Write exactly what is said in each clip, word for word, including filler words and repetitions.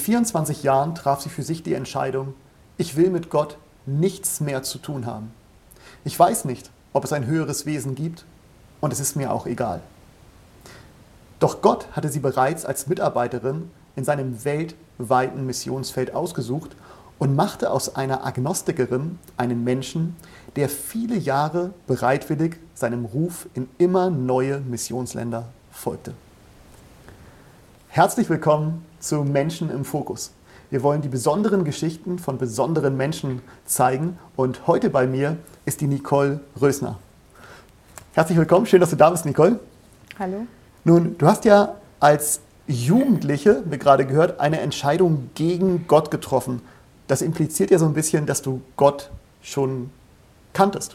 vierundzwanzig Jahren traf sie für sich die Entscheidung, ich will mit Gott nichts mehr zu tun haben. Ich weiß nicht, ob es ein höheres Wesen gibt und es ist mir auch egal. Doch Gott hatte sie bereits als Mitarbeiterin in seinem weltweiten Missionsfeld ausgesucht und machte aus einer Agnostikerin einen Menschen, der viele Jahre bereitwillig seinem Ruf in immer neue Missionsländer folgte. Herzlich willkommen zu Menschen im Fokus. Wir wollen die besonderen Geschichten von besonderen Menschen zeigen und heute bei mir ist die Nicole Rösner. Herzlich willkommen, schön, dass du da bist, Nicole. Hallo. Nun, du hast ja als Jugendliche, wie gerade gehört, eine Entscheidung gegen Gott getroffen. Das impliziert ja so ein bisschen, dass du Gott schon kanntest.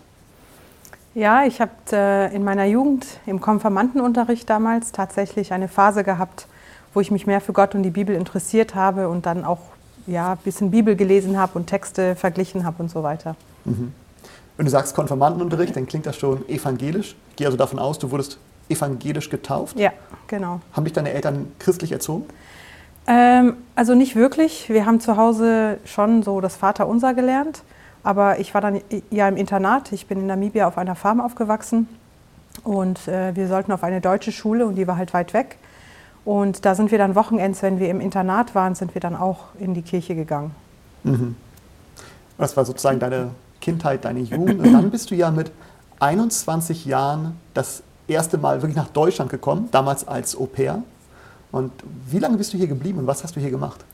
Ja, ich habe äh, in meiner Jugend im Konfirmandenunterricht damals tatsächlich eine Phase gehabt, wo ich mich mehr für Gott und die Bibel interessiert habe und dann auch ja, ein bisschen Bibel gelesen habe und Texte verglichen habe und so weiter. Mhm. Wenn du sagst Konfirmandenunterricht, dann klingt das schon evangelisch. Ich gehe also davon aus, du wurdest evangelisch getauft. Ja, genau. Haben dich deine Eltern christlich erzogen? Ähm, also nicht wirklich. Wir haben zu Hause schon so das Vaterunser gelernt, aber ich war dann ja im Internat. Ich bin in Namibia auf einer Farm aufgewachsen und äh, wir sollten auf eine deutsche Schule und die war halt weit weg. Und da sind wir dann Wochenends, wenn wir im Internat waren, sind wir dann auch in die Kirche gegangen. Mhm. Das war sozusagen deine Kindheit, deine Jugend. Und dann bist du ja mit einundzwanzig Jahren das erste Mal wirklich nach Deutschland gekommen, damals als Au-pair. Und wie lange bist du hier geblieben und was hast du hier gemacht?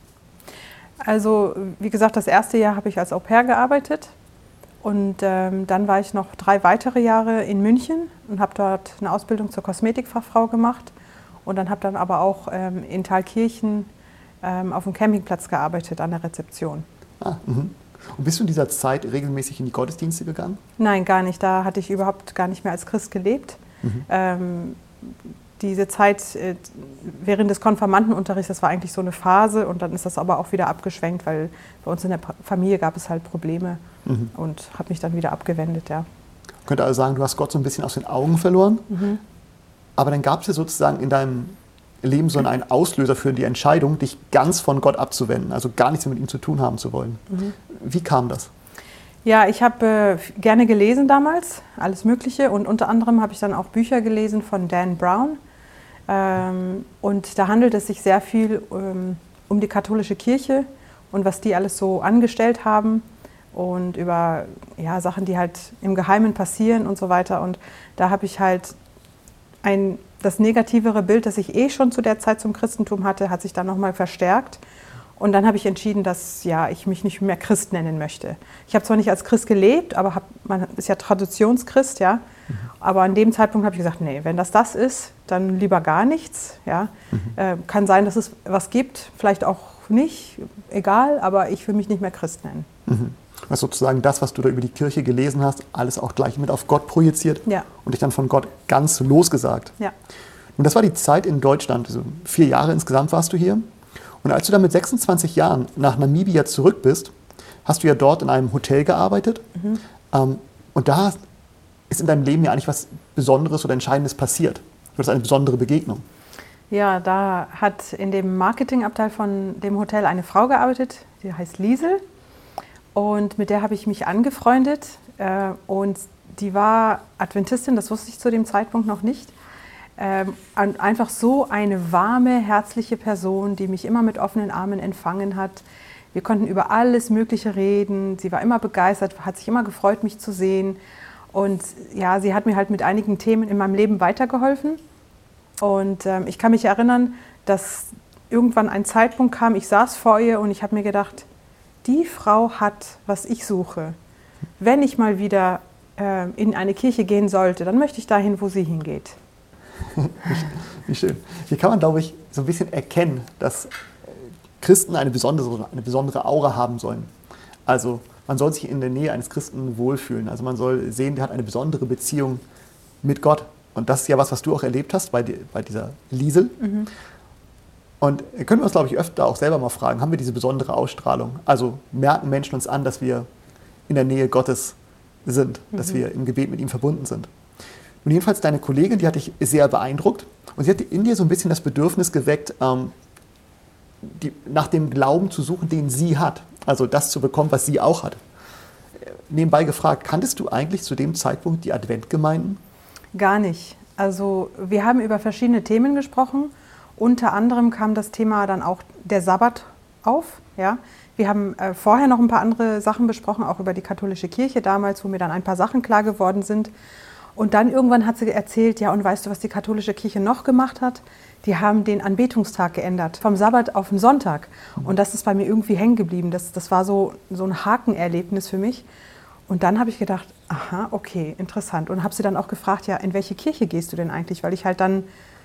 Also, wie gesagt, das erste Jahr habe ich als Au-pair gearbeitet. Und ähm, dann war ich noch drei weitere Jahre in München und habe dort eine Ausbildung zur Kosmetikfachfrau gemacht. Und dann habe dann aber auch ähm, in Thalkirchen ähm, auf dem Campingplatz gearbeitet, an der Rezeption. Ah, mhm. Und bist du in dieser Zeit regelmäßig in die Gottesdienste gegangen? Nein, gar nicht. Da hatte ich überhaupt gar nicht mehr als Christ gelebt. Mhm. Ähm, diese Zeit äh, während des Konfirmandenunterrichts, das war eigentlich so eine Phase und dann ist das aber auch wieder abgeschwenkt, weil bei uns in der Familie gab es halt Probleme mhm. und habe mich dann wieder abgewendet, ja. Ich könnte also sagen, du hast Gott so ein bisschen aus den Augen verloren, mhm. aber dann gab es ja sozusagen in deinem Leben so einen Auslöser für die Entscheidung, dich ganz von Gott abzuwenden, also gar nichts mehr mit ihm zu tun haben zu wollen. Mhm. Wie kam das? Ja, ich habe äh, gerne gelesen damals, alles Mögliche und unter anderem habe ich dann auch Bücher gelesen von Dan Brown ähm, und da handelt es sich sehr viel ähm, um die katholische Kirche und was die alles so angestellt haben und über ja, Sachen, die halt im Geheimen passieren und so weiter und da habe ich halt ein, das negativere Bild, das ich eh schon zu der Zeit zum Christentum hatte, hat sich dann nochmal verstärkt. Und dann habe ich entschieden, dass ja, ich mich nicht mehr Christ nennen möchte. Ich habe zwar nicht als Christ gelebt, aber hab, man ist ja Traditionschrist, ja. Mhm. Aber an dem Zeitpunkt habe ich gesagt, nee, wenn das das ist, dann lieber gar nichts. Ja. Mhm. Äh, kann sein, dass es was gibt, vielleicht auch nicht, egal, aber ich will mich nicht mehr Christ nennen. Mhm. Also sozusagen das, was du da über die Kirche gelesen hast, alles auch gleich mit auf Gott projiziert ja. und dich dann von Gott ganz losgesagt. Ja. Und das war die Zeit in Deutschland, also vier Jahre insgesamt warst du hier. Und als du dann mit sechsundzwanzig Jahren nach Namibia zurück bist, hast du ja dort in einem Hotel gearbeitet. Mhm. Ähm, und da ist in deinem Leben ja eigentlich was Besonderes oder Entscheidendes passiert. Das ist eine besondere Begegnung. Ja, da hat in dem Marketingabteil von dem Hotel eine Frau gearbeitet, die heißt Liesel. Und mit der habe ich mich angefreundet. Äh, und die war Adventistin, das wusste ich zu dem Zeitpunkt noch nicht. Ähm, einfach so eine warme, herzliche Person, die mich immer mit offenen Armen empfangen hat. Wir konnten über alles Mögliche reden. Sie war immer begeistert, hat sich immer gefreut, mich zu sehen. Und ja, sie hat mir halt mit einigen Themen in meinem Leben weitergeholfen. Und ähm, ich kann mich erinnern, dass irgendwann ein Zeitpunkt kam, ich saß vor ihr und ich habe mir gedacht, die Frau hat, was ich suche. Wenn ich mal wieder äh, in eine Kirche gehen sollte, dann möchte ich dahin, wo sie hingeht. Wie schön. Hier kann man, glaube ich, so ein bisschen erkennen, dass Christen eine besondere, eine besondere Aura haben sollen. Also man soll sich in der Nähe eines Christen wohlfühlen. Also man soll sehen, der hat eine besondere Beziehung mit Gott. Und das ist ja was, was du auch erlebt hast bei, die, bei dieser Liesel. Mhm. Und können wir uns, glaube ich, öfter auch selber mal fragen, haben wir diese besondere Ausstrahlung? Also merken Menschen uns an, dass wir in der Nähe Gottes sind, mhm. dass wir im Gebet mit ihm verbunden sind. Und jedenfalls deine Kollegin, die hat dich sehr beeindruckt und sie hat in dir so ein bisschen das Bedürfnis geweckt, ähm, die, nach dem Glauben zu suchen, den sie hat. Also das zu bekommen, was sie auch hat. Nebenbei gefragt, kanntest du eigentlich zu dem Zeitpunkt die Adventgemeinden? Gar nicht. Also wir haben über verschiedene Themen gesprochen. Unter anderem kam das Thema dann auch der Sabbat auf. Ja? Wir haben äh, vorher noch ein paar andere Sachen besprochen, auch über die katholische Kirche damals, wo mir dann ein paar Sachen klar geworden sind. Und dann irgendwann hat sie erzählt, ja, und weißt du, was die katholische Kirche noch gemacht hat? Die haben den Anbetungstag geändert, vom Sabbat auf den Sonntag. Und das ist bei mir irgendwie hängen geblieben. Das, das war so, so ein Hakenerlebnis für mich. Und dann habe ich gedacht, aha, okay, interessant. Und habe sie dann auch gefragt, ja, in welche Kirche gehst du denn eigentlich? Weil ich halt dann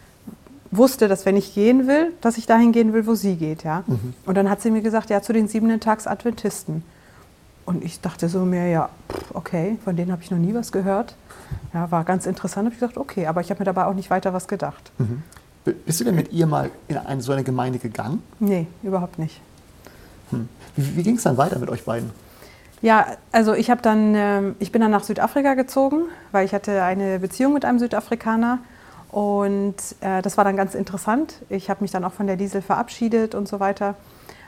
wusste, dass wenn ich gehen will, dass ich dahin gehen will, wo sie geht. Ja? Mhm. Und dann hat sie mir gesagt, ja, zu den Siebenten-Tags-Adventisten. Und ich dachte so mir, ja, okay, von denen habe ich noch nie was gehört. Ja, war ganz interessant. Habe ich gesagt, okay, aber ich habe mir dabei auch nicht weiter was gedacht. Mhm. Bist du denn mit ihr mal in eine, so eine Gemeinde gegangen? Nee, überhaupt nicht. Hm. Wie, wie ging es dann weiter mit euch beiden? Ja, also ich habe dann, ähm, ich bin dann nach Südafrika gezogen, weil ich hatte eine Beziehung mit einem Südafrikaner und äh, das war dann ganz interessant. Ich habe mich dann auch von der Liesel verabschiedet und so weiter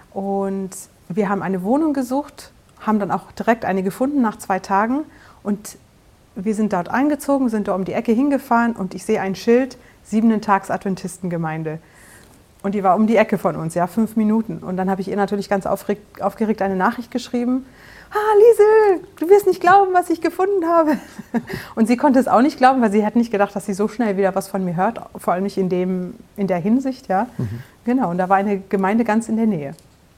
und wir haben eine Wohnung gesucht, haben dann auch direkt eine gefunden nach zwei Tagen und wir sind dort eingezogen, sind da um die Ecke hingefahren und ich sehe ein Schild, Siebenten-Tags-Adventistengemeinde. Und die war um die Ecke von uns, ja, fünf Minuten. Und dann habe ich ihr natürlich ganz aufgeregt, aufgeregt eine Nachricht geschrieben. Ah, Liesel, du wirst nicht glauben, was ich gefunden habe. Und sie konnte es auch nicht glauben, weil sie hat nicht gedacht, dass sie so schnell wieder was von mir hört. Vor allem nicht in, dem, in der Hinsicht, ja. Mhm. Genau, und da war eine Gemeinde ganz in der Nähe.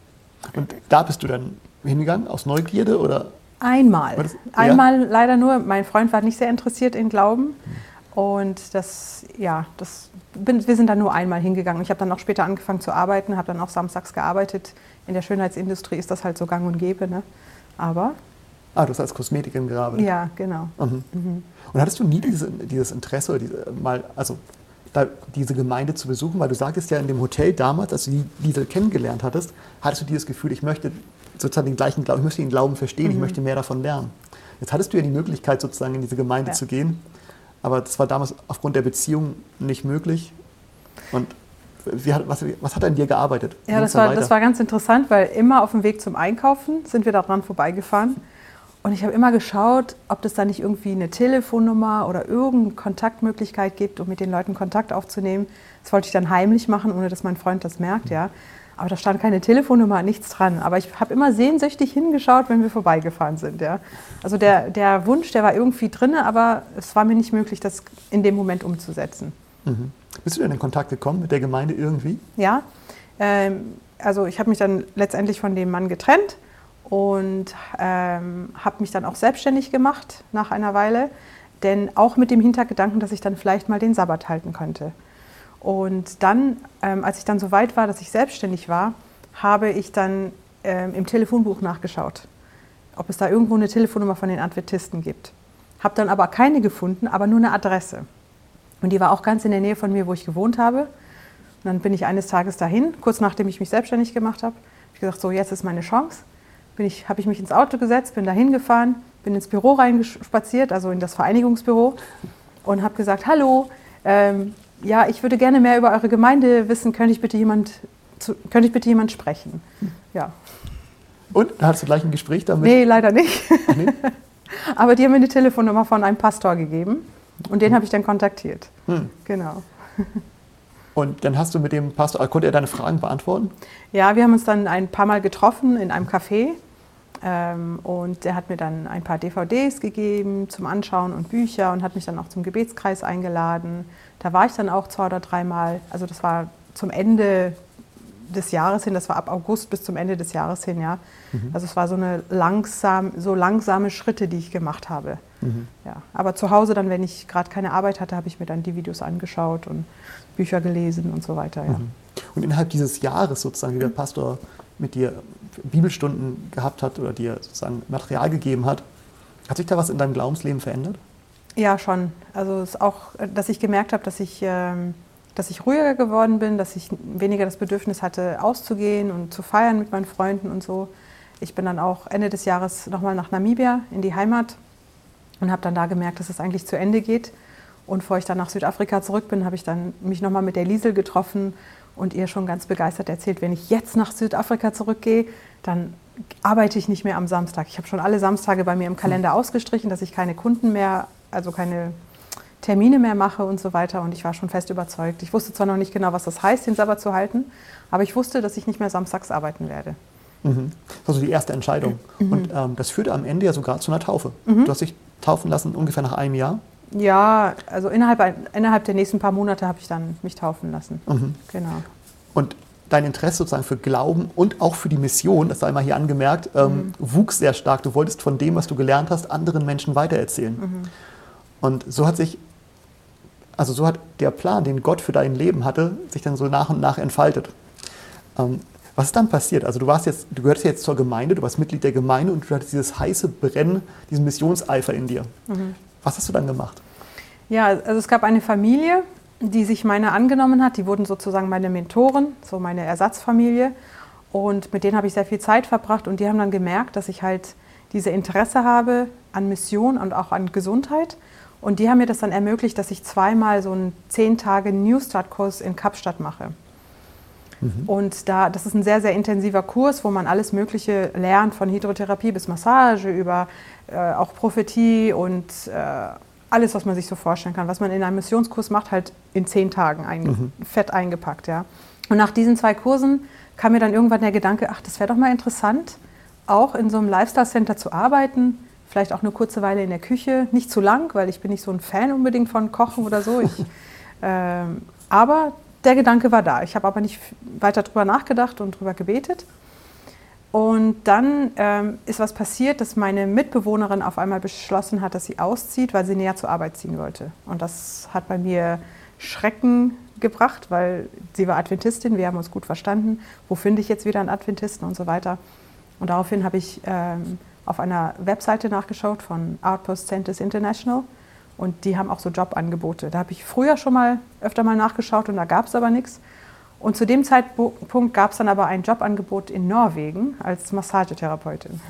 Und da bist du dann hingegangen, aus Neugierde, oder? Einmal. Das, ja? Einmal leider nur. Mein Freund war nicht sehr interessiert in Glauben. Mhm. Und das, ja, das bin, wir sind dann nur einmal hingegangen. Ich habe dann auch später angefangen zu arbeiten, habe dann auch samstags gearbeitet. In der Schönheitsindustrie ist das halt so gang und gäbe, ne? Aber... Ah, du hast als Kosmetikerin gearbeitet? Ja, genau. Mhm. Mhm. Und hattest du nie diese, dieses Interesse, oder diese, mal, also da, diese Gemeinde zu besuchen? Weil du sagtest ja in dem Hotel damals, als du die Liesel kennengelernt hattest, hattest du dieses Gefühl, ich möchte sozusagen den gleichen Glauben, ich möchte den Glauben verstehen, mhm. ich möchte mehr davon lernen. Jetzt hattest du ja die Möglichkeit, sozusagen in diese Gemeinde ja. zu gehen. Aber das war damals aufgrund der Beziehung nicht möglich. Und wie hat, was, was hat an dir gearbeitet? Ja, das war, das war ganz interessant, weil immer auf dem Weg zum Einkaufen sind wir daran vorbeigefahren. Und ich habe immer geschaut, ob es da nicht irgendwie eine Telefonnummer oder irgendeine Kontaktmöglichkeit gibt, um mit den Leuten Kontakt aufzunehmen. Das wollte ich dann heimlich machen, ohne dass mein Freund das merkt. Mhm. Ja. Aber da stand keine Telefonnummer, nichts dran. Aber ich habe immer sehnsüchtig hingeschaut, wenn wir vorbeigefahren sind. Ja. Also der, der Wunsch, der war irgendwie drin, aber es war mir nicht möglich, das in dem Moment umzusetzen. Mhm. Bist du denn in Kontakt gekommen mit der Gemeinde irgendwie? Ja, ähm, also ich habe mich dann letztendlich von dem Mann getrennt und ähm, habe mich dann auch selbstständig gemacht nach einer Weile. Denn auch mit dem Hintergedanken, dass ich dann vielleicht mal den Sabbat halten könnte. Und dann, ähm, als ich dann so weit war, dass ich selbstständig war, habe ich dann ähm, im Telefonbuch nachgeschaut, ob es da irgendwo eine Telefonnummer von den Adventisten gibt. Habe dann aber keine gefunden, aber nur eine Adresse. Und die war auch ganz in der Nähe von mir, wo ich gewohnt habe. Und dann bin ich eines Tages dahin, kurz nachdem ich mich selbstständig gemacht habe. Habe ich gesagt, so jetzt ist meine Chance. Bin ich, habe ich mich ins Auto gesetzt, bin dahin gefahren, bin ins Büro reingespaziert, also in das Vereinigungsbüro und habe gesagt, hallo, ähm, ja, ich würde gerne mehr über eure Gemeinde wissen. Könnte ich bitte jemand, zu, könnte ich bitte jemand sprechen? Ja. Und? Hattest du gleich ein Gespräch damit? Nee, leider nicht. Ach, nee? Aber die haben mir eine Telefonnummer von einem Pastor gegeben und den hm. habe ich dann kontaktiert. Hm. Genau. Und dann hast du mit dem Pastor, konnte er deine Fragen beantworten? Ja, wir haben uns dann ein paar Mal getroffen in einem Café. Ähm, und der hat mir dann ein paar D V Ds gegeben zum Anschauen und Bücher und hat mich dann auch zum Gebetskreis eingeladen. Da war ich dann auch zwei oder dreimal. Also das war zum Ende des Jahres hin, das war ab August bis zum Ende des Jahres hin, ja. Mhm. Also es war so eine langsam, so langsame Schritte, die ich gemacht habe. Mhm. Ja. Aber zu Hause dann, wenn ich gerade keine Arbeit hatte, habe ich mir dann die Videos angeschaut und Bücher gelesen und so weiter, ja. Mhm. Und innerhalb dieses Jahres sozusagen, wie der Pastor mit dir Bibelstunden gehabt hat oder dir sozusagen Material gegeben hat, hat sich da was in deinem Glaubensleben verändert? Ja, schon. Also es ist auch, dass ich gemerkt habe, dass ich, ähm, dass ich ruhiger geworden bin, dass ich weniger das Bedürfnis hatte, auszugehen und zu feiern mit meinen Freunden und so. Ich bin dann auch Ende des Jahres nochmal nach Namibia in die Heimat und habe dann da gemerkt, dass es eigentlich zu Ende geht. Und bevor ich dann nach Südafrika zurück bin, habe ich dann mich nochmal mit der Liesel getroffen und ihr schon ganz begeistert erzählt, wenn ich jetzt nach Südafrika zurückgehe, dann arbeite ich nicht mehr am Samstag. Ich habe schon alle Samstage bei mir im Kalender ausgestrichen, dass ich keine Kunden mehr, also keine Termine mehr mache und so weiter. Und ich war schon fest überzeugt. Ich wusste zwar noch nicht genau, was das heißt, den Sabbat zu halten, aber ich wusste, dass ich nicht mehr samstags arbeiten werde. Mhm. Das war so die erste Entscheidung. Mhm. Und ähm, das führte am Ende ja sogar zu einer Taufe. Mhm. Du hast dich taufen lassen ungefähr nach einem Jahr? Ja, also innerhalb, innerhalb der nächsten paar Monate habe ich dann mich taufen lassen. Mhm. Genau. Und dein Interesse sozusagen für Glauben und auch für die Mission, das sei mal hier angemerkt, ähm, mhm. wuchs sehr stark. Du wolltest von dem, was du gelernt hast, anderen Menschen weitererzählen. Mhm. Und so hat sich, also so hat der Plan, den Gott für dein Leben hatte, sich dann so nach und nach entfaltet. Ähm, was ist dann passiert? Also du warst jetzt, du gehörst jetzt zur Gemeinde, du warst Mitglied der Gemeinde und du hattest dieses heiße Brennen, diesen Missionseifer in dir. Mhm. Was hast du dann gemacht? Ja, also es gab eine Familie, die sich meiner angenommen hat. Die wurden sozusagen meine Mentoren, so meine Ersatzfamilie. Und mit denen habe ich sehr viel Zeit verbracht. Und die haben dann gemerkt, dass ich halt diese Interesse habe an Mission und auch an Gesundheit. Und die haben mir das dann ermöglicht, dass ich zweimal so einen zehn Tage New Start-Kurs in Kapstadt mache. Mhm. Und da, das ist ein sehr, sehr intensiver Kurs, wo man alles Mögliche lernt, von Hydrotherapie bis Massage, über äh, auch Prophetie und äh, alles, was man sich so vorstellen kann, was man in einem Missionskurs macht, halt in zehn Tagen ein, mhm. fett eingepackt. Ja. Und nach diesen zwei Kursen kam mir dann irgendwann der Gedanke, ach, das wäre doch mal interessant, auch in so einem Lifestyle-Center zu arbeiten, vielleicht auch eine kurze Weile in der Küche, nicht zu lang, weil ich bin nicht so ein Fan unbedingt von Kochen oder so. Ich, ähm, aber der Gedanke war da. Ich habe aber nicht weiter drüber nachgedacht und drüber gebetet. Und dann ähm, ist was passiert, dass meine Mitbewohnerin auf einmal beschlossen hat, dass sie auszieht, weil sie näher zur Arbeit ziehen wollte. Und das hat bei mir Schrecken gebracht, weil sie war Adventistin, wir haben uns gut verstanden. Wo finde ich jetzt wieder einen Adventisten und so weiter. Und daraufhin habe ich ähm, auf einer Webseite nachgeschaut von Outpost Centers International. Und die haben auch so Jobangebote. Da habe ich früher schon mal öfter mal nachgeschaut und da gab es aber nichts. Und zu dem Zeitpunkt gab es dann aber ein Jobangebot in Norwegen als Massagetherapeutin.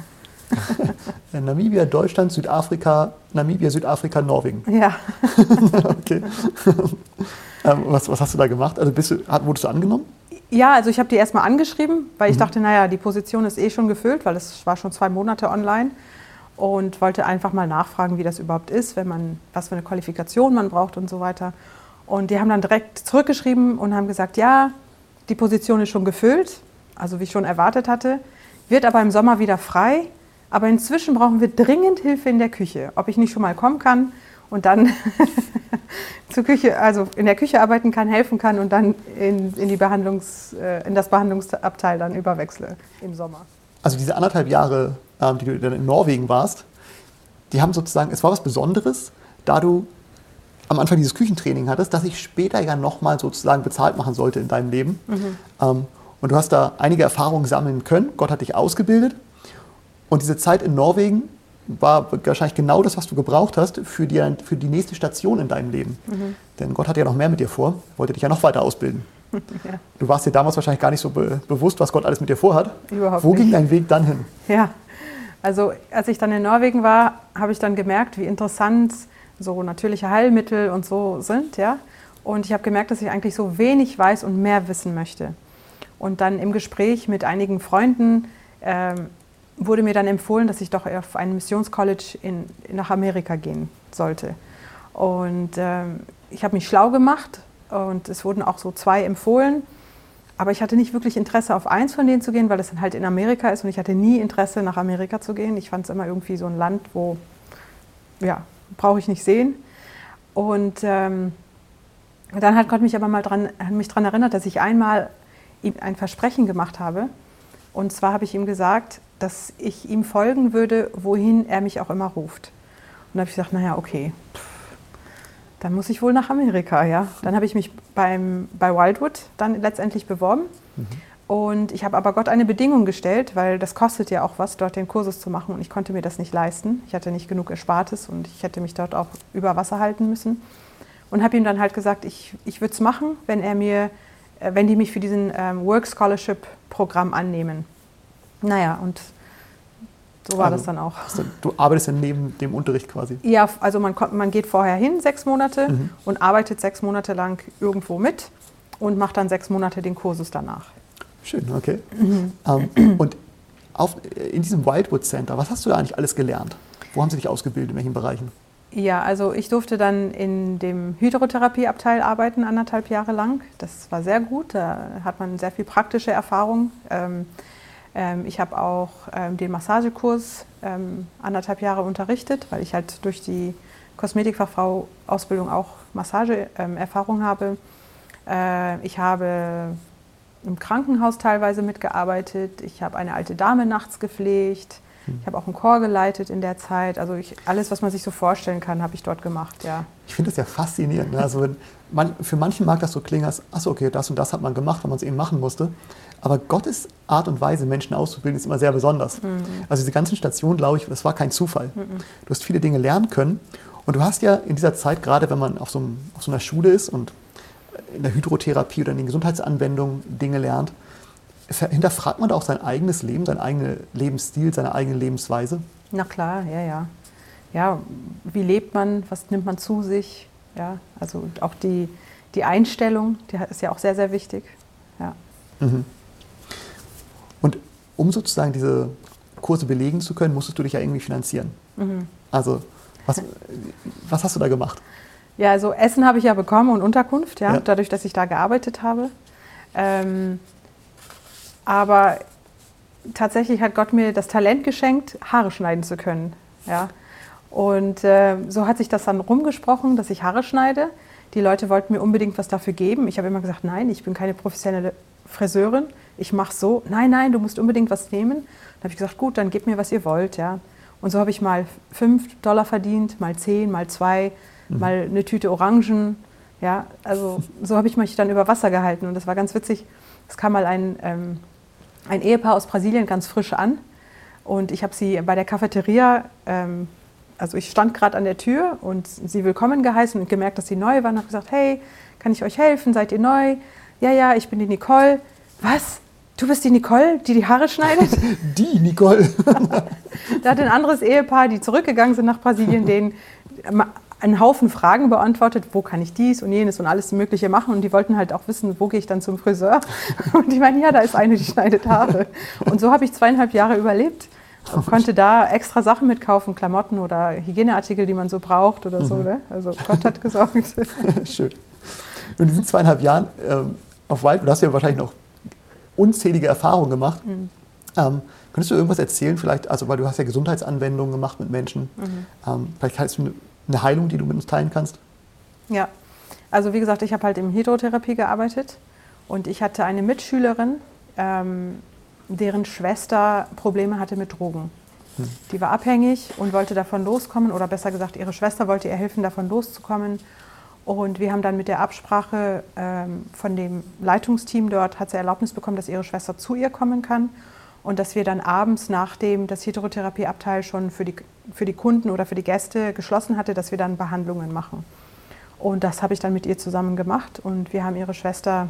Namibia, Deutschland, Südafrika, Namibia, Südafrika, Norwegen. Ja. Okay. ähm, was, was hast du da gemacht? Also bist du, wurdest du angenommen? Ja, also ich habe die erstmal angeschrieben, weil ich mhm. dachte, naja, die Position ist eh schon gefüllt, weil es war schon zwei Monate online. Und wollte einfach mal nachfragen, wie das überhaupt ist, wenn man, was für eine Qualifikation man braucht und so weiter. Und die haben dann direkt zurückgeschrieben und haben gesagt, ja, die Position ist schon gefüllt, also wie ich schon erwartet hatte, wird aber im Sommer wieder frei. Aber inzwischen brauchen wir dringend Hilfe in der Küche, ob ich nicht schon mal kommen kann und dann zur Küche, also in der Küche arbeiten kann, helfen kann und dann in, in, die Behandlungs, in das Behandlungsabteil dann überwechsle im Sommer. Also diese anderthalb Jahre, ähm, die du dann in Norwegen warst, die haben sozusagen, es war was Besonderes, da du am Anfang dieses Küchentraining hattest, das ich später ja nochmal sozusagen bezahlt machen sollte in deinem Leben. Mhm. Ähm, und du hast da einige Erfahrungen sammeln können, Gott hat dich ausgebildet. Und diese Zeit in Norwegen war wahrscheinlich genau das, was du gebraucht hast für die, für die nächste Station in deinem Leben. Mhm. Denn Gott hat ja noch mehr mit dir vor, wollte dich ja noch weiter ausbilden. Ja. Du warst dir damals wahrscheinlich gar nicht so be- bewusst, was Gott alles mit dir vorhat. Überhaupt Wo nicht. ging dein Weg dann hin? Ja, also als ich dann in Norwegen war, habe ich dann gemerkt, wie interessant so natürliche Heilmittel und so sind. Ja? Und ich habe gemerkt, dass ich eigentlich so wenig weiß und mehr wissen möchte. Und dann im Gespräch mit einigen Freunden ähm, wurde mir dann empfohlen, dass ich doch auf ein Missionscollege in, nach Amerika gehen sollte. Und ähm, ich habe mich schlau gemacht. Und es wurden auch so zwei empfohlen. Aber ich hatte nicht wirklich Interesse, auf eins von denen zu gehen, weil es dann halt in Amerika ist. Und ich hatte nie Interesse, nach Amerika zu gehen. Ich fand es immer irgendwie so ein Land, wo, ja, brauche ich nicht sehen. Und ähm, dann hat Gott mich aber mal dran, hat mich daran erinnert, dass ich einmal ihm ein Versprechen gemacht habe. Und zwar habe ich ihm gesagt, dass ich ihm folgen würde, wohin er mich auch immer ruft. Und da habe ich gesagt, naja, okay, dann muss ich wohl nach Amerika, ja. Dann habe ich mich beim, bei Wildwood dann letztendlich beworben. Mhm. Und ich habe aber Gott eine Bedingung gestellt, weil das kostet ja auch was, dort den Kursus zu machen. Und ich konnte mir das nicht leisten. Ich hatte nicht genug Erspartes und ich hätte mich dort auch über Wasser halten müssen. Und habe ihm dann halt gesagt, ich, ich würde es machen, wenn er mir, wenn die mich für diesen ähm, Work Scholarship Programm annehmen. Naja, und So war also, das dann auch. Du arbeitest dann neben dem Unterricht quasi? Ja, also man, kommt, man geht vorher hin, sechs Monate, mhm. und arbeitet sechs Monate lang irgendwo mit und macht dann sechs Monate den Kursus danach. Schön, okay. Mhm. Ähm, und auf, in diesem Wildwood Center, was hast du da eigentlich alles gelernt? Wo haben sie dich ausgebildet, in welchen Bereichen? Ja, also ich durfte dann in dem Hydrotherapieabteil arbeiten, anderthalb Jahre lang. Das war sehr gut, da hat man sehr viel praktische Erfahrung. Ähm, ähm, ich habe auch ähm, den Massagekurs ähm, anderthalb Jahre unterrichtet, weil ich halt durch die Kosmetikfachfrau-Ausbildung auch Massageerfahrung ähm, habe. Äh, ich habe im Krankenhaus teilweise mitgearbeitet. Ich habe eine alte Dame nachts gepflegt. Ich habe auch einen Chor geleitet in der Zeit. Also ich, alles, was man sich so vorstellen kann, habe ich dort gemacht, ja. Ich finde das ja faszinierend. Ne? Also wenn man, für manchen mag das so klingen, als, achso, okay, das und das hat man gemacht, weil man es eben machen musste. Aber Gottes Art und Weise, Menschen auszubilden, ist immer sehr besonders. Mhm. Also diese ganzen Stationen, glaube ich, das war kein Zufall. Mhm. Du hast viele Dinge lernen können. Und du hast ja in dieser Zeit, gerade wenn man auf so, einem, auf so einer Schule ist und in der Hydrotherapie oder in den Gesundheitsanwendungen Dinge lernt, hinterfragt man da auch sein eigenes Leben, seinen eigenen Lebensstil, seine eigene Lebensweise? Na klar, ja, ja. Ja, wie lebt man, was nimmt man zu sich? Ja, also auch die, die Einstellung, die ist ja auch sehr, sehr wichtig. Ja. Mhm. Und um sozusagen diese Kurse belegen zu können, musstest du dich ja irgendwie finanzieren. Mhm. Also was, was hast du da gemacht? Ja, also Essen habe ich ja bekommen und Unterkunft, ja, ja. dadurch, dass ich da gearbeitet habe. Ähm, Aber tatsächlich hat Gott mir das Talent geschenkt, Haare schneiden zu können. Ja? Und äh, so hat sich das dann rumgesprochen, dass ich Haare schneide. Die Leute wollten mir unbedingt was dafür geben. Ich habe immer gesagt, nein, ich bin keine professionelle Friseurin. Ich mache so. Nein, nein, du musst unbedingt was nehmen. Dann habe ich gesagt, gut, dann gebt mir, was ihr wollt. Ja? Und so habe ich mal fünf Dollar verdient, mal zehn, mal zwei, mhm. mal eine Tüte Orangen. Ja? Also so habe ich mich dann über Wasser gehalten. Und das war ganz witzig. Es kam mal ein... Ähm, ein Ehepaar aus Brasilien ganz frisch an und ich habe sie bei der Cafeteria, ähm, also ich stand gerade an der Tür und sie willkommen geheißen und gemerkt, dass sie neu waren und habe gesagt, hey, kann ich euch helfen, seid ihr neu? Ja, ja, ich bin die Nicole. Was? Du bist die Nicole, die die Haare schneidet? Die Nicole? Da hat ein anderes Ehepaar, die zurückgegangen sind nach Brasilien, denen einen Haufen Fragen beantwortet, wo kann ich dies und jenes und alles Mögliche machen und die wollten halt auch wissen, wo gehe ich dann zum Friseur und ich meine, ja, da ist eine, die schneidet Haare und so habe ich zweieinhalb Jahre überlebt und konnte da extra Sachen mitkaufen, Klamotten oder Hygieneartikel, die man so braucht oder so, ne? Also Gott hat gesorgt. Schön. In diesen zweieinhalb Jahren ähm, auf Wildwood, du hast ja wahrscheinlich noch unzählige Erfahrungen gemacht. Mhm. Ähm, könntest du irgendwas erzählen vielleicht, also weil du hast ja Gesundheitsanwendungen gemacht mit Menschen, mhm. ähm, vielleicht kannst du eine Eine Heilung, die du mit uns teilen kannst? Ja, also wie gesagt, ich habe halt in Hydrotherapie gearbeitet und ich hatte eine Mitschülerin, ähm, deren Schwester Probleme hatte mit Drogen. Hm. Die war abhängig und wollte davon loskommen oder besser gesagt, ihre Schwester wollte ihr helfen, davon loszukommen. Und wir haben dann mit der Absprache ähm, von dem Leitungsteam dort, hat sie Erlaubnis bekommen, dass ihre Schwester zu ihr kommen kann. Und dass wir dann abends, nachdem das Hydrotherapieabteil schon für die, für die Kunden oder für die Gäste geschlossen hatte, dass wir dann Behandlungen machen. Und das habe ich dann mit ihr zusammen gemacht. Und wir haben ihre Schwester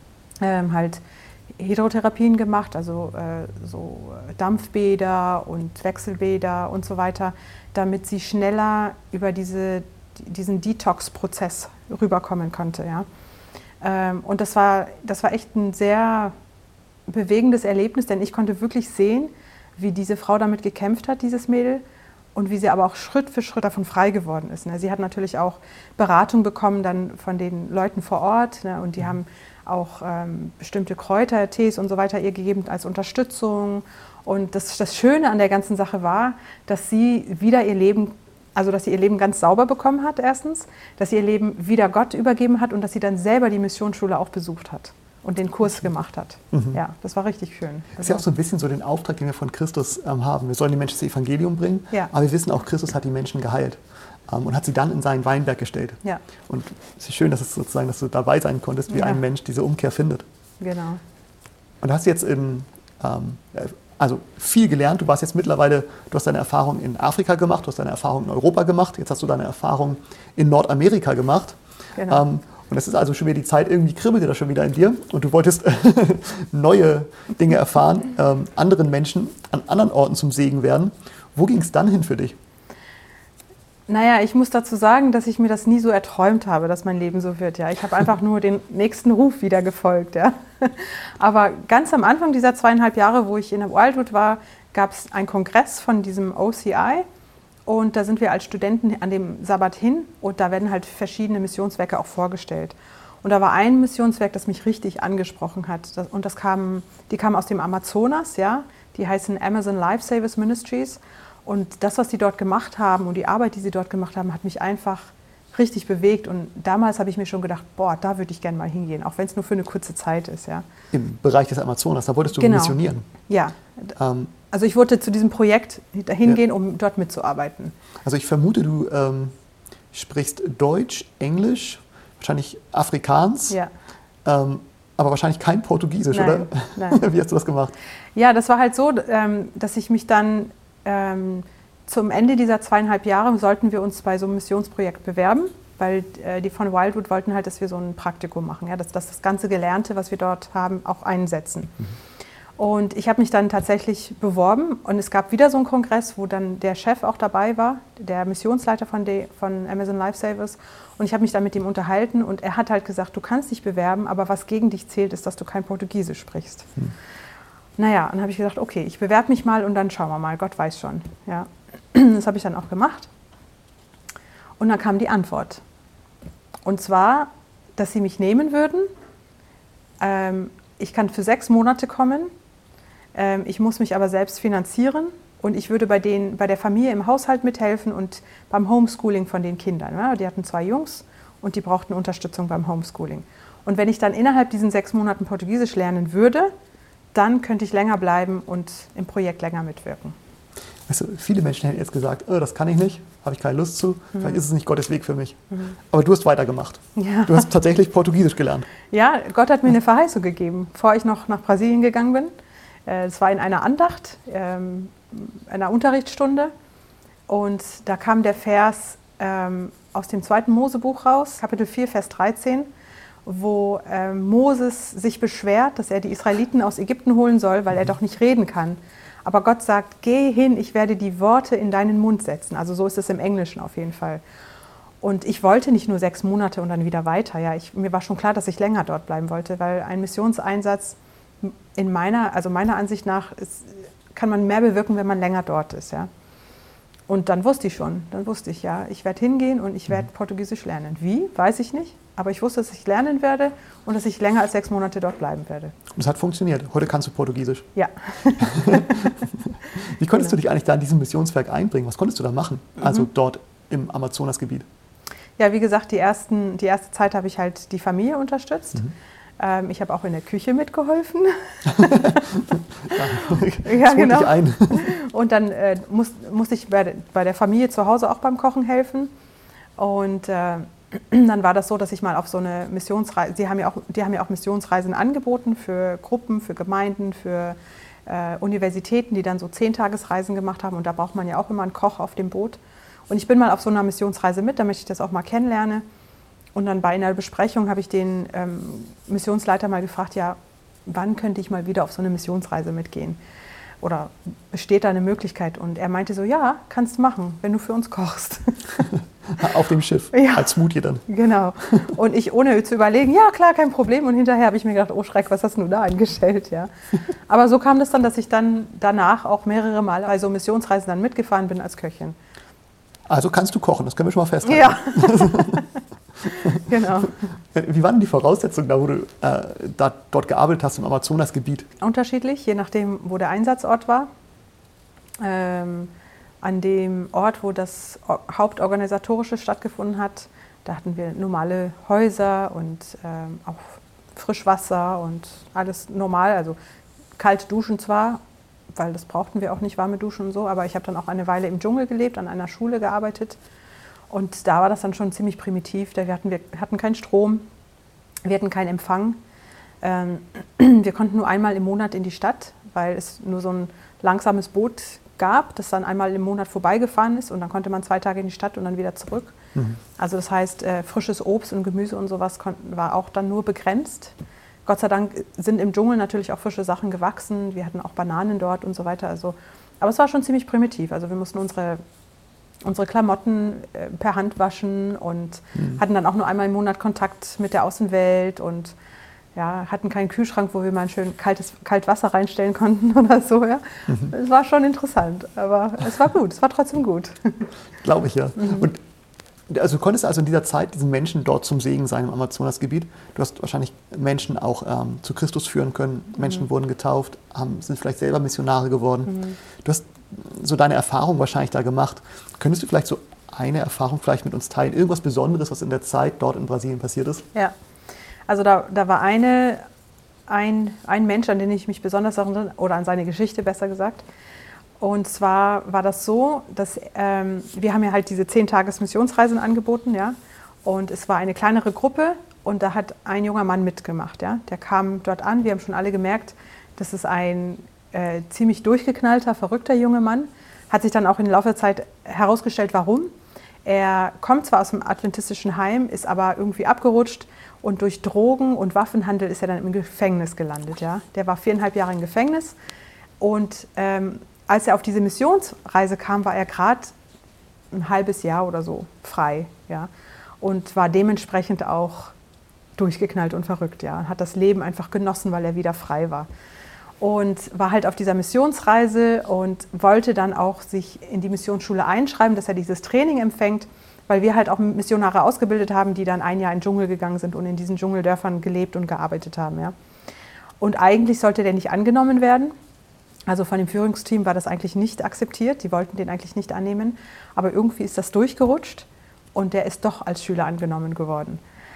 ähm, halt Hydrotherapien gemacht, also äh, so Dampfbäder und Wechselbäder und so weiter, damit sie schneller über diese, diesen Detox-Prozess rüberkommen konnte. Ja? Ähm, und das war, das war echt ein sehr bewegendes Erlebnis, denn ich konnte wirklich sehen, wie diese Frau damit gekämpft hat, dieses Mädel, und wie sie aber auch Schritt für Schritt davon frei geworden ist. Sie hat natürlich auch Beratung bekommen dann von den Leuten vor Ort, und die haben auch ähm, bestimmte Kräutertees und so weiter ihr gegeben als Unterstützung. Und das, das Schöne an der ganzen Sache war, dass sie wieder ihr Leben, also dass sie ihr Leben ganz sauber bekommen hat erstens, dass sie ihr Leben wieder Gott übergeben hat und dass sie dann selber die Missionsschule auch besucht hat und den Kurs gemacht hat. Mhm. Ja, das war richtig schön. Das ist ja auch so ein bisschen so den Auftrag, den wir von Christus ähm, haben. Wir sollen die Menschen das Evangelium bringen, ja. aber wir wissen auch, Christus hat die Menschen geheilt ähm, und hat sie dann in seinen Weinberg gestellt. Ja. Und es ist schön, dass, es sozusagen, dass du dabei sein konntest, wie ja. ein Mensch diese Umkehr findet. Genau. Und du hast jetzt in, ähm, also viel gelernt. Du warst jetzt mittlerweile, du hast deine Erfahrung in Afrika gemacht, du hast deine Erfahrung in Europa gemacht, jetzt hast du deine Erfahrung in Nordamerika gemacht. Genau. Ähm, Und das ist also schon wieder die Zeit, irgendwie kribbelte das schon wieder in dir und du wolltest neue Dinge erfahren, ähm, anderen Menschen an anderen Orten zum Segen werden. Wo ging es dann hin für dich? Naja, ich muss dazu sagen, dass ich mir das nie so erträumt habe, dass mein Leben so wird. Ja. Ich habe einfach nur den nächsten Ruf wieder gefolgt. Ja. Aber ganz am Anfang dieser zweieinhalb Jahre, wo ich in der Wildwood war, gab es einen Kongress von diesem O C I. Und da sind wir als Studenten an dem Sabbat hin und da werden halt verschiedene Missionswerke auch vorgestellt. Und da war ein Missionswerk, das mich richtig angesprochen hat. Das, und das kam, die kamen aus dem Amazonas, ja. Die heißen Amazon Lifesavers Ministries. Und das, was die dort gemacht haben und die Arbeit, die sie dort gemacht haben, hat mich einfach richtig bewegt. Und damals habe ich mir schon gedacht, boah, da würde ich gerne mal hingehen, auch wenn es nur für eine kurze Zeit ist. Ja. Im Bereich des Amazonas, da wolltest du genau. missionieren? Ja. Ähm, also ich wollte zu diesem Projekt hingehen, ja. um dort mitzuarbeiten. Also ich vermute, du ähm, sprichst Deutsch, Englisch, wahrscheinlich Afrikaans, ja. ähm, aber wahrscheinlich kein Portugiesisch, nein, oder? Nein. Wie hast du das gemacht? Ja, das war halt so, dass ich mich dann ähm, zum Ende dieser zweieinhalb Jahre sollten wir uns bei so einem Missionsprojekt bewerben, weil äh, die von Wildwood wollten halt, dass wir so ein Praktikum machen, ja, dass, dass das ganze Gelernte, was wir dort haben, auch einsetzen. Mhm. Und ich habe mich dann tatsächlich beworben und es gab wieder so einen Kongress, wo dann der Chef auch dabei war, der Missionsleiter von, de, von Amazon Lifesavers. Und ich habe mich dann mit ihm unterhalten und er hat halt gesagt, du kannst dich bewerben, aber was gegen dich zählt, ist, dass du kein Portugiesisch sprichst. Mhm. Naja, dann habe ich gesagt, okay, ich bewerbe mich mal und dann schauen wir mal, Gott weiß schon. Ja. Das habe ich dann auch gemacht. Und dann kam die Antwort. Und zwar, dass sie mich nehmen würden. Ähm, ich kann für sechs Monate kommen. Ähm, ich muss mich aber selbst finanzieren. Und ich würde bei, denen, bei der Familie im Haushalt mithelfen und beim Homeschooling von den Kindern. Ja. Die hatten zwei Jungs und die brauchten Unterstützung beim Homeschooling. Und wenn ich dann innerhalb diesen sechs Monaten Portugiesisch lernen würde, dann könnte ich länger bleiben und im Projekt länger mitwirken. Weißt du, viele Menschen hätten jetzt gesagt, oh, das kann ich nicht, habe ich keine Lust zu, mhm. vielleicht ist es nicht Gottes Weg für mich. Mhm. Aber du hast weitergemacht. Ja. Du hast tatsächlich Portugiesisch gelernt. Ja, Gott hat mir eine Verheißung gegeben, bevor ich noch nach Brasilien gegangen bin. Es war in einer Andacht, einer Unterrichtsstunde. Und da kam der Vers aus dem zweiten Mosebuch raus, Kapitel vier, Vers dreizehn. Wo äh, Moses sich beschwert, dass er die Israeliten aus Ägypten holen soll, weil er doch nicht reden kann. Aber Gott sagt, geh hin, ich werde die Worte in deinen Mund setzen. Also so ist es im Englischen auf jeden Fall. Und ich wollte nicht nur sechs Monate und dann wieder weiter. Ja, ich, mir war schon klar, dass ich länger dort bleiben wollte, weil ein Missionseinsatz in meiner, also meiner Ansicht nach ist, kann man mehr bewirken, wenn man länger dort ist. Ja. Und dann wusste ich schon, dann wusste ich, ja, ich werde hingehen und ich werde Portugiesisch lernen. Wie, weiß ich nicht, aber ich wusste, dass ich lernen werde und dass ich länger als sechs Monate dort bleiben werde. Und es hat funktioniert. Heute kannst du Portugiesisch. Ja. Wie konntest genau. du dich eigentlich da in diesem Missionswerk einbringen? Was konntest du da machen, also mhm. dort im Amazonasgebiet? Ja, wie gesagt, die, ersten, die erste Zeit habe ich halt die Familie unterstützt. Mhm. Ähm, ich habe auch in der Küche mitgeholfen. ja, ja genau. Ein. Und dann äh, muss, musste ich bei, bei der Familie zu Hause auch beim Kochen helfen. Und äh, dann war das so, dass ich mal auf so eine Missionsreise, die haben ja auch, die haben ja auch Missionsreisen angeboten für Gruppen, für Gemeinden, für äh, Universitäten, die dann so Zehntagesreisen gemacht haben. Und da braucht man ja auch immer einen Koch auf dem Boot. Und ich bin mal auf so einer Missionsreise mit, damit ich das auch mal kennenlerne. Und dann bei einer Besprechung habe ich den ähm, Missionsleiter mal gefragt, ja, wann könnte ich mal wieder auf so eine Missionsreise mitgehen? Oder besteht da eine Möglichkeit? Und er meinte so, ja, kannst du machen, wenn du für uns kochst. Auf dem Schiff, ja. Als Smoothie dann. Genau. Und ich, ohne zu überlegen, ja klar, kein Problem. Und hinterher habe ich mir gedacht, oh Schreck, was hast du da eingestellt? Ja. Aber so kam das dann, dass ich dann danach auch mehrere Mal bei so Missionsreisen dann mitgefahren bin als Köchin. Also kannst du kochen, das können wir schon mal festhalten. Ja. Genau. Wie waren denn die Voraussetzungen, da wo du äh, da, dort gearbeitet hast im Amazonasgebiet? Unterschiedlich, je nachdem, wo der Einsatzort war. Ähm, an dem Ort, wo das Hauptorganisatorische stattgefunden hat, da hatten wir normale Häuser und ähm, auch Frischwasser und alles normal. Also kalt duschen zwar, weil das brauchten wir auch nicht, warme Duschen und so, aber ich habe dann auch eine Weile im Dschungel gelebt, an einer Schule gearbeitet. Und da war das dann schon ziemlich primitiv. Da hatten wir hatten keinen Strom, wir hatten keinen Empfang. Ähm, wir konnten nur einmal im Monat in die Stadt, weil es nur so ein langsames Boot gab, das dann einmal im Monat vorbeigefahren ist und dann konnte man zwei Tage in die Stadt und dann wieder zurück. Mhm. Also das heißt, äh, frisches Obst und Gemüse und sowas konnten, war auch dann nur begrenzt. Gott sei Dank sind im Dschungel natürlich auch frische Sachen gewachsen. Wir hatten auch Bananen dort und so weiter. Also, aber es war schon ziemlich primitiv. Also wir mussten unsere, unsere Klamotten äh, per Hand waschen und mhm. hatten dann auch nur einmal im Monat Kontakt mit der Außenwelt und ja, hatten keinen Kühlschrank, wo wir mal ein schön kaltes Kaltwasser reinstellen konnten oder so. Ja. Mhm. Es war schon interessant, aber es war gut, es war trotzdem gut. Glaube ich, ja. Mhm. Und also du konntest also in dieser Zeit diesen Menschen dort zum Segen sein im Amazonasgebiet. Du hast wahrscheinlich Menschen auch ähm, zu Christus führen können. Menschen mhm. wurden getauft, haben, sind vielleicht selber Missionare geworden. Mhm. Du hast so deine Erfahrung wahrscheinlich da gemacht. Könntest du vielleicht so eine Erfahrung vielleicht mit uns teilen? Irgendwas Besonderes, was in der Zeit dort in Brasilien passiert ist? Ja. Also da, da war eine, ein, ein Mensch, an den ich mich besonders erinnere, oder an seine Geschichte besser gesagt. Und zwar war das so, dass ähm, wir haben ja halt diese zehn Tages Missionsreisen angeboten, ja. Und es war eine kleinere Gruppe und da hat ein junger Mann mitgemacht, ja. Der kam dort an, wir haben schon alle gemerkt, das ist ein äh, ziemlich durchgeknallter, verrückter junger Mann. Hat sich dann auch im Laufe der Zeit herausgestellt, warum. Er kommt zwar aus dem adventistischen Heim, ist aber irgendwie abgerutscht. Und durch Drogen- und Waffenhandel ist er dann im Gefängnis gelandet. Ja? Der war viereinhalb Jahre im Gefängnis. Und ähm, als er auf diese Missionsreise kam, war er gerade ein halbes Jahr oder so frei. Ja? Und war dementsprechend auch durchgeknallt und verrückt. Ja? Hat das Leben einfach genossen, weil er wieder frei war. Und war halt auf dieser Missionsreise und wollte dann auch sich in die Missionsschule einschreiben, dass er dieses Training empfängt, weil wir halt auch Missionare ausgebildet haben, die dann ein Jahr in den Dschungel gegangen sind und in diesen Dschungeldörfern gelebt und gearbeitet haben. Ja. Und eigentlich sollte der nicht angenommen werden. Also von dem Führungsteam war das eigentlich nicht akzeptiert. Die wollten den eigentlich nicht annehmen. Aber irgendwie ist das durchgerutscht und der ist doch als Schüler angenommen geworden.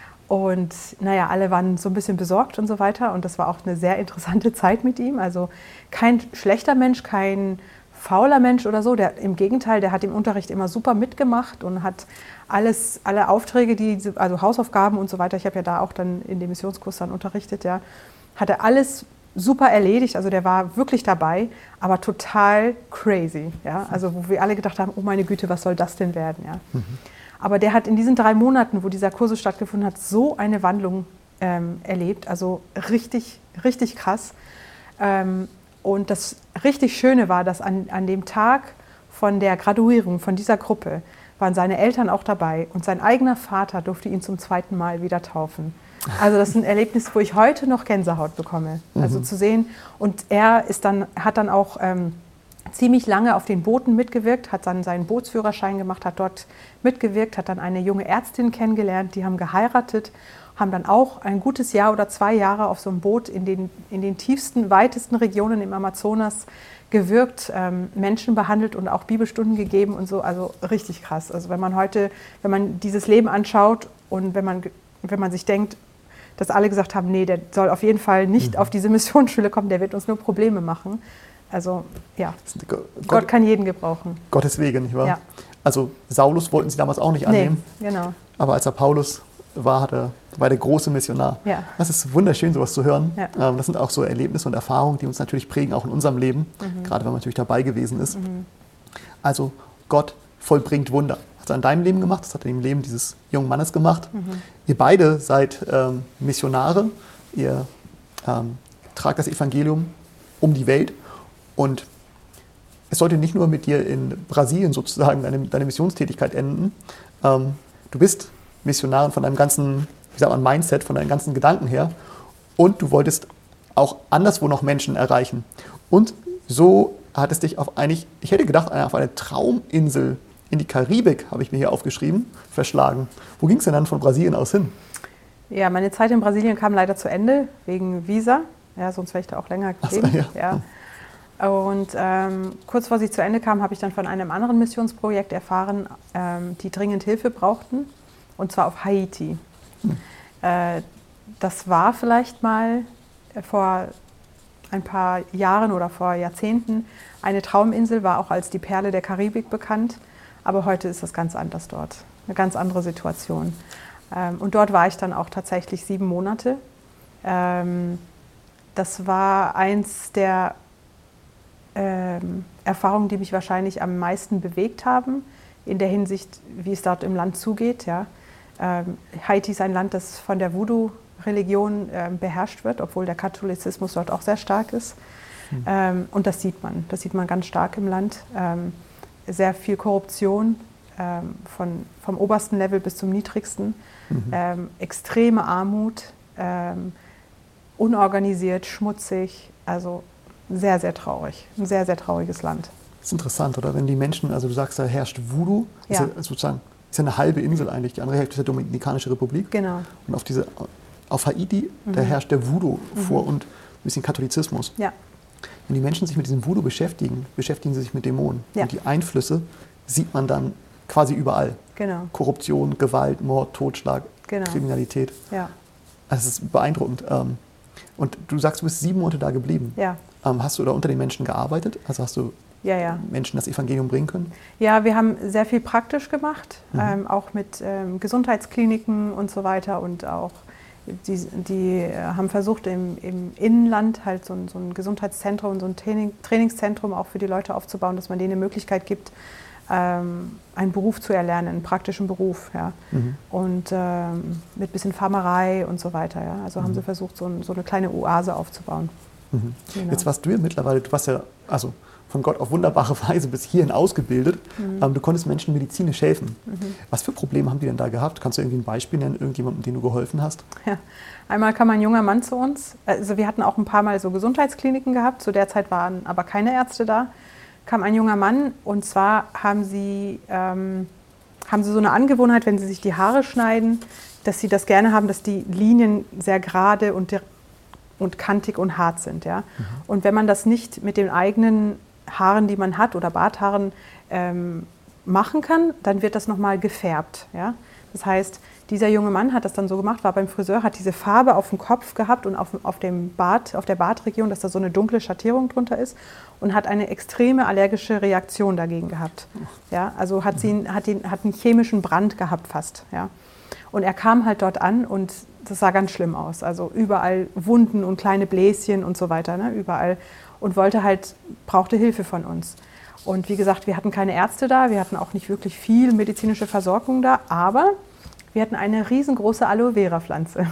Und naja, alle waren so ein bisschen besorgt und so weiter. Und das war auch eine sehr interessante Zeit mit ihm. Also kein schlechter Mensch, kein fauler Mensch oder so. Der, im Gegenteil, der hat im Unterricht immer super mitgemacht und hat alles, alle Aufträge, die, also Hausaufgaben und so weiter, ich habe ja da auch dann in dem Missionskurs dann unterrichtet, ja, hat er alles super erledigt. Also der war wirklich dabei, aber total crazy. Ja? Also wo wir alle gedacht haben, oh meine Güte, was soll das denn werden? Ja? Mhm. Aber der hat in diesen drei Monaten, wo dieser Kurs stattgefunden hat, so eine Wandlung ähm, erlebt. Also richtig, richtig krass. Ähm, und das richtig Schöne war, dass an, an dem Tag von der Graduierung von dieser Gruppe waren seine Eltern auch dabei und sein eigener Vater durfte ihn zum zweiten Mal wieder taufen. Also das ist ein Erlebnis, wo ich heute noch Gänsehaut bekomme. Also mhm. zu sehen. Und er ist dann, hat dann auch ähm, ziemlich lange auf den Booten mitgewirkt, hat dann seinen Bootsführerschein gemacht, hat dort mitgewirkt, hat dann eine junge Ärztin kennengelernt, die haben geheiratet, haben dann auch ein gutes Jahr oder zwei Jahre auf so einem Boot in den, in den tiefsten, weitesten Regionen im Amazonas gewirkt, ähm, Menschen behandelt und auch Bibelstunden gegeben und so, also richtig krass. Also wenn man heute, wenn man dieses Leben anschaut und wenn man, wenn man sich denkt, dass alle gesagt haben, nee, der soll auf jeden Fall nicht mhm. auf diese Missionsschule kommen, der wird uns nur Probleme machen. Also ja, Gott, Gott kann jeden gebrauchen. Gottes Wege, nicht wahr? Ja. Also Saulus wollten sie damals auch nicht annehmen, nee, genau. aber als er Paulus war, hat er, war der große Missionar. Ja. Das ist wunderschön, sowas zu hören. Ja. Das sind auch so Erlebnisse und Erfahrungen, die uns natürlich prägen, auch in unserem Leben, mhm. gerade wenn man natürlich dabei gewesen ist. Mhm. Also Gott vollbringt Wunder. Hat er in deinem Leben gemacht, das hat er im Leben dieses jungen Mannes gemacht. Mhm. Ihr beide seid ähm, Missionare, ihr ähm, tragt das Evangelium um die Welt und es sollte nicht nur mit dir in Brasilien sozusagen deine, deine Missionstätigkeit enden. Ähm, du bist Missionarin von deinem ganzen, wie sagt man, Mindset, von deinen ganzen Gedanken her. Und du wolltest auch anderswo noch Menschen erreichen. Und so hat es dich auf eigentlich, ich hätte gedacht, auf eine Trauminsel in die Karibik, habe ich mir hier aufgeschrieben, verschlagen. Wo ging es denn dann von Brasilien aus hin? Ja, meine Zeit in Brasilien kam leider zu Ende, wegen Visa. Ja, sonst wäre ich da auch länger geblieben. So, ja. Ja. Und ähm, kurz vor sie zu Ende kam, habe ich dann von einem anderen Missionsprojekt erfahren, ähm, die dringend Hilfe brauchten. Und zwar auf Haiti. Hm. Äh, das war vielleicht mal vor ein paar Jahren oder vor Jahrzehnten eine Trauminsel, war auch als die Perle der Karibik bekannt. Aber heute ist das ganz anders dort. Eine ganz andere Situation. Ähm, und dort war ich dann auch tatsächlich sieben Monate. Ähm, das war eins der ähm, Erfahrungen, die mich wahrscheinlich am meisten bewegt haben, in der Hinsicht, wie es dort im Land zugeht. Ja. Ähm, Haiti ist ein Land, das von der Voodoo-Religion ähm, beherrscht wird, obwohl der Katholizismus dort auch sehr stark ist. Mhm. Ähm, und das sieht man, das sieht man ganz stark im Land. Ähm, sehr viel Korruption, ähm, von, vom obersten Level bis zum niedrigsten, mhm. ähm, extreme Armut, ähm, unorganisiert, schmutzig, also sehr, sehr traurig, ein sehr, sehr trauriges Land. Das ist interessant, oder? Wenn die Menschen, also du sagst, da herrscht Voodoo, ja. ist ja sozusagen ist ja eine halbe Insel eigentlich, die andere Hälfte ist die Dominikanische Republik. Genau. Und auf, diese, auf Haiti, mhm. da herrscht der Voodoo mhm. vor und ein bisschen Katholizismus. Ja. Wenn die Menschen sich mit diesem Voodoo beschäftigen, beschäftigen sie sich mit Dämonen. Ja. Und die Einflüsse sieht man dann quasi überall. Genau. Korruption, Gewalt, Mord, Totschlag, genau. Kriminalität. Ja. Also es ist beeindruckend. Und du sagst, du bist sieben Monate da geblieben. Ja. Hast du da unter den Menschen gearbeitet? Also hast du ja, ja. Menschen das Evangelium bringen können? Ja, wir haben sehr viel praktisch gemacht, mhm. ähm, auch mit ähm, Gesundheitskliniken und so weiter. Und auch die, die äh, haben versucht, im, im Innenland halt so ein, so ein Gesundheitszentrum, so ein Training, Trainingszentrum auch für die Leute aufzubauen, dass man denen eine Möglichkeit gibt, ähm, einen Beruf zu erlernen, einen praktischen Beruf. Ja. Mhm. Und ähm, mit ein bisschen Farmerei und so weiter. Ja. Also mhm. haben sie versucht, so, ein, so eine kleine Oase aufzubauen. Mhm. Genau. Jetzt warst du ja mittlerweile, du warst ja also von Gott auf wunderbare Weise bis hierhin ausgebildet. Mhm. Ähm, du konntest Menschen medizinisch helfen. Mhm. Was für Probleme haben die denn da gehabt? Kannst du irgendwie ein Beispiel nennen, irgendjemandem, dem du geholfen hast? Ja. Einmal kam ein junger Mann zu uns. Also wir hatten auch ein paar Mal so Gesundheitskliniken gehabt. Zu der Zeit waren aber keine Ärzte da. Kam ein junger Mann und zwar haben sie, ähm, haben sie so eine Angewohnheit, wenn sie sich die Haare schneiden, dass sie das gerne haben, dass die Linien sehr gerade und, und kantig und hart sind. Ja? Mhm. Und wenn man das nicht mit den eigenen Haaren, die man hat, oder Barthaaren ähm, machen kann, dann wird das nochmal gefärbt. Ja? Das heißt, dieser junge Mann hat das dann so gemacht, war beim Friseur, hat diese Farbe auf dem Kopf gehabt und auf, auf, dem Bart, auf der Bartregion, dass da so eine dunkle Schattierung drunter ist, und hat eine extreme allergische Reaktion dagegen gehabt. Ja? Also hat, sie, hat, ihn, hat einen chemischen Brand gehabt fast. Ja? Und er kam halt dort an und das sah ganz schlimm aus. Also überall Wunden und kleine Bläschen und so weiter, ne? Überall. Und wollte halt, brauchte Hilfe von uns. Und wie gesagt, wir hatten keine Ärzte da, wir hatten auch nicht wirklich viel medizinische Versorgung da, aber wir hatten eine riesengroße Aloe-Vera-Pflanze.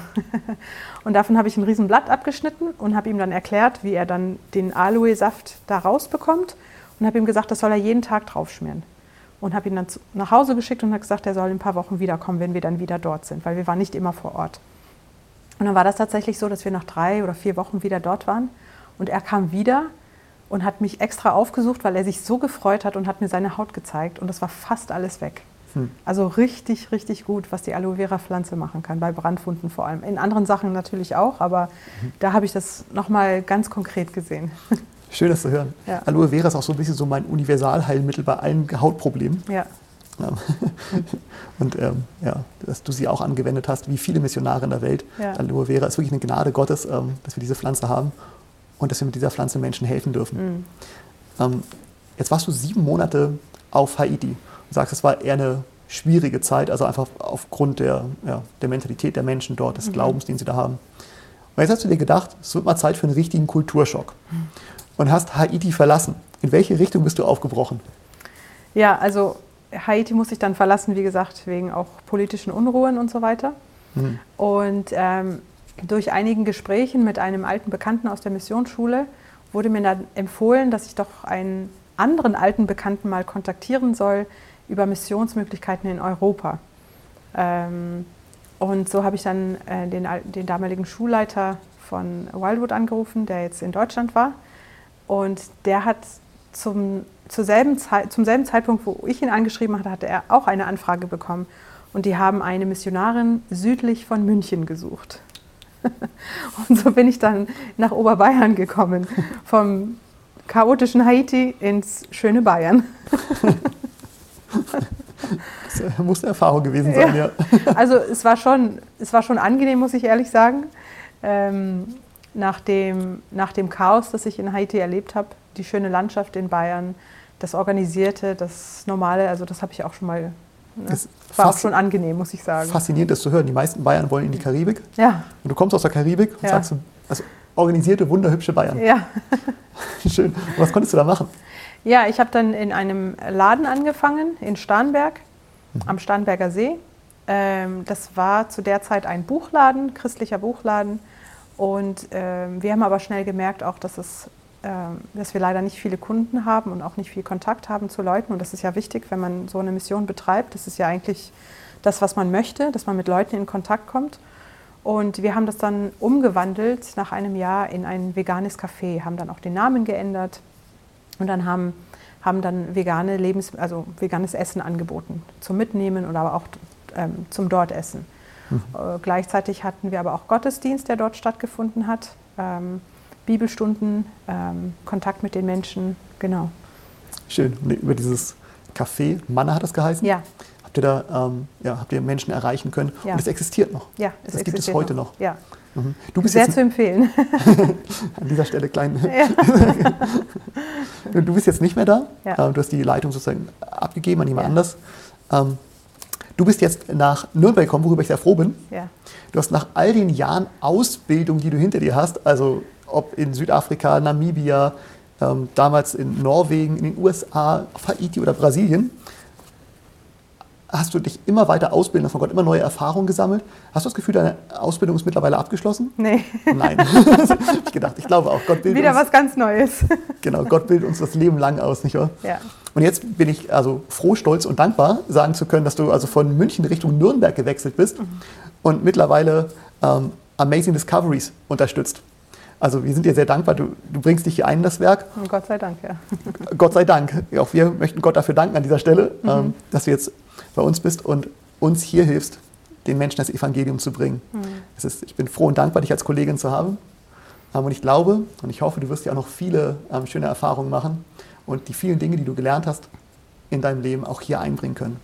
Und davon habe ich ein riesen Blatt abgeschnitten und habe ihm dann erklärt, wie er dann den Aloe-Saft da rausbekommt, und habe ihm gesagt, das soll er jeden Tag draufschmieren. Und habe ihn dann nach Hause geschickt und habe gesagt, er soll in ein paar Wochen wiederkommen, wenn wir dann wieder dort sind, weil wir waren nicht immer vor Ort. Und dann war das tatsächlich so, dass wir nach drei oder vier Wochen wieder dort waren. Und er kam wieder und hat mich extra aufgesucht, weil er sich so gefreut hat und hat mir seine Haut gezeigt. Und das war fast alles weg. Hm. Also richtig, richtig gut, was die Aloe-Vera-Pflanze machen kann, bei Brandwunden vor allem. In anderen Sachen natürlich auch, aber mhm. da habe ich das nochmal ganz konkret gesehen. Schön, das zu hören. Ja. Aloe Vera ist auch so ein bisschen so mein Universalheilmittel bei allen Hautproblemen. Ja. Und ähm, ja, dass du sie auch angewendet hast, wie viele Missionare in der Welt. Ja. Aloe Vera ist wirklich eine Gnade Gottes, ähm, dass wir diese Pflanze haben und dass wir mit dieser Pflanze Menschen helfen dürfen. Mhm. Ähm, jetzt warst du sieben Monate auf Haiti und sagst, es war eher eine schwierige Zeit, also einfach aufgrund der, ja, der Mentalität der Menschen dort, des mhm. Glaubens, den sie da haben. Und jetzt hast du dir gedacht, es wird mal Zeit für einen richtigen Kulturschock. Mhm. Und hast Haiti verlassen. In welche Richtung bist du aufgebrochen? Ja, also Haiti muss ich dann verlassen, wie gesagt, wegen auch politischen Unruhen und so weiter. Mhm. Und ähm, durch einigen Gesprächen mit einem alten Bekannten aus der Missionsschule wurde mir dann empfohlen, dass ich doch einen anderen alten Bekannten mal kontaktieren soll über Missionsmöglichkeiten in Europa. Ähm, und so habe ich dann äh, den, den damaligen Schulleiter von Wildwood angerufen, der jetzt in Deutschland war. Und der hat zum, zur selben Zeit, zum selben Zeitpunkt, wo ich ihn angeschrieben hatte, hatte er auch eine Anfrage bekommen. Und die haben eine Missionarin südlich von München gesucht. Und so bin ich dann nach Oberbayern gekommen, vom chaotischen Haiti ins schöne Bayern. Das muss eine Erfahrung gewesen sein, ja. ja. Also es war schon, es war schon angenehm, muss ich ehrlich sagen. Ähm, Nach dem, nach dem Chaos, das ich in Haiti erlebt habe, die schöne Landschaft in Bayern, das Organisierte, das Normale, also das habe ich auch schon mal, ne? Das war auch schon angenehm, muss ich sagen. Faszinierend, das zu hören. Die meisten Bayern wollen in die Karibik. Ja. Und du kommst aus der Karibik und ja. sagst, also organisierte, wunderhübsche Bayern. Ja. Schön. Und was konntest du da machen? Ja, ich habe dann in einem Laden angefangen, in Starnberg, mhm. am Starnberger See. Ähm, das war zu der Zeit ein Buchladen, christlicher Buchladen. Und ähm, wir haben aber schnell gemerkt auch, dass, es, ähm, dass wir leider nicht viele Kunden haben und auch nicht viel Kontakt haben zu Leuten. Und das ist ja wichtig, wenn man so eine Mission betreibt. Das ist ja eigentlich das, was man möchte, dass man mit Leuten in Kontakt kommt. Und wir haben das dann umgewandelt nach einem Jahr in ein veganes Café, haben dann auch den Namen geändert und dann haben, haben dann vegane Lebens, also veganes Essen angeboten, zum Mitnehmen oder aber auch ähm, zum Dortessen. Mhm. Äh, gleichzeitig hatten wir aber auch Gottesdienst, der dort stattgefunden hat, ähm, Bibelstunden, ähm, Kontakt mit den Menschen, genau. Schön. Und über dieses Café, Manna hat das geheißen? Ja. Habt ihr da ähm, ja, habt ihr Menschen erreichen können? Ja. Und es existiert noch. Ja, es das gibt es heute noch. noch. Ja. Mhm. Du bist Sehr jetzt zu empfehlen. an dieser Stelle klein. Ja. Du bist jetzt nicht mehr da. Ja. Du hast die Leitung sozusagen abgegeben an jemand Ja. anders. Ähm, du bist jetzt nach Nürnberg gekommen, worüber ich sehr froh bin. Ja. Du hast nach all den Jahren Ausbildung, die du hinter dir hast, also ob in Südafrika, Namibia, ähm, damals in Norwegen, in den U S A, auf Haiti oder Brasilien, hast du dich immer weiter ausbilden lassen von Gott, immer neue Erfahrungen gesammelt. Hast du das Gefühl, deine Ausbildung ist mittlerweile abgeschlossen? Nee. Nein. Das habe ich gedacht. Ich glaube auch, Gott bildet Wieder uns, was ganz Neues. genau, Gott bildet uns das Leben lang aus, nicht wahr? Ja. Und jetzt bin ich also froh, stolz und dankbar, sagen zu können, dass du also von München Richtung Nürnberg gewechselt bist mhm. und mittlerweile ähm, Amazing Discoveries unterstützt. Also wir sind dir sehr dankbar, du, du bringst dich hier ein in das Werk. Und Gott sei Dank, ja. Gott sei Dank. Auch wir möchten Gott dafür danken an dieser Stelle, mhm. ähm, dass du jetzt bei uns bist und uns hier hilfst, den Menschen das Evangelium zu bringen. Mhm. Es ist, ich bin froh und dankbar, dich als Kollegin zu haben. Ähm, und ich glaube und ich hoffe, du wirst ja auch noch viele ähm, schöne Erfahrungen machen und die vielen Dinge, die du gelernt hast, in deinem Leben auch hier einbringen können.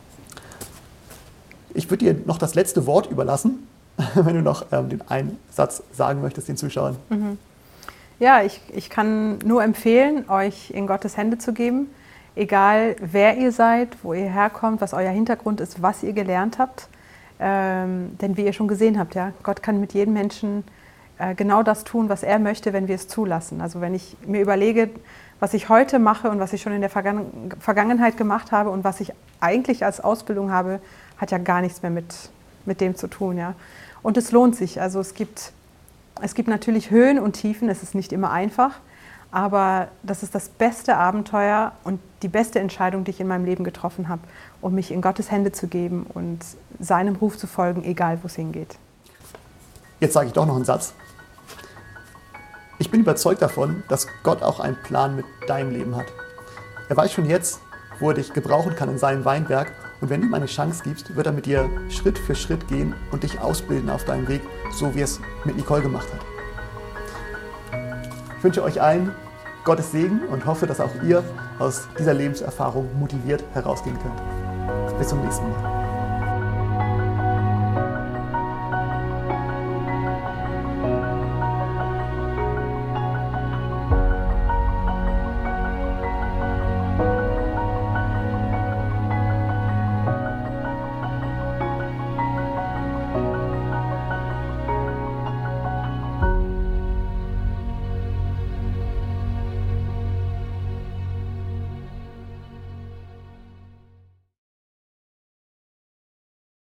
Ich würde dir noch das letzte Wort überlassen, wenn du noch ähm, den einen Satz sagen möchtest den Zuschauern. Mhm. Ja, ich, ich kann nur empfehlen, euch in Gottes Hände zu geben, egal wer ihr seid, wo ihr herkommt, was euer Hintergrund ist, was ihr gelernt habt. Ähm, denn wie ihr schon gesehen habt, ja, Gott kann mit jedem Menschen äh, genau das tun, was er möchte, wenn wir es zulassen. Also wenn ich mir überlege, was ich heute mache und was ich schon in der Vergangen- Vergangenheit gemacht habe und was ich eigentlich als Ausbildung habe, hat ja gar nichts mehr mit, mit dem zu tun. Ja. Und es lohnt sich. Also es gibt, es gibt natürlich Höhen und Tiefen, es ist nicht immer einfach, aber das ist das beste Abenteuer und die beste Entscheidung, die ich in meinem Leben getroffen habe, um mich in Gottes Hände zu geben und seinem Ruf zu folgen, egal wo es hingeht. Jetzt sage ich doch noch einen Satz. Ich bin überzeugt davon, dass Gott auch einen Plan mit deinem Leben hat. Er weiß schon jetzt, wo er dich gebrauchen kann in seinem Weinberg. Und wenn du ihm eine Chance gibst, wird er mit dir Schritt für Schritt gehen und dich ausbilden auf deinem Weg, so wie er es mit Nicole gemacht hat. Ich wünsche euch allen Gottes Segen und hoffe, dass auch ihr aus dieser Lebenserfahrung motiviert herausgehen könnt. Bis zum nächsten Mal.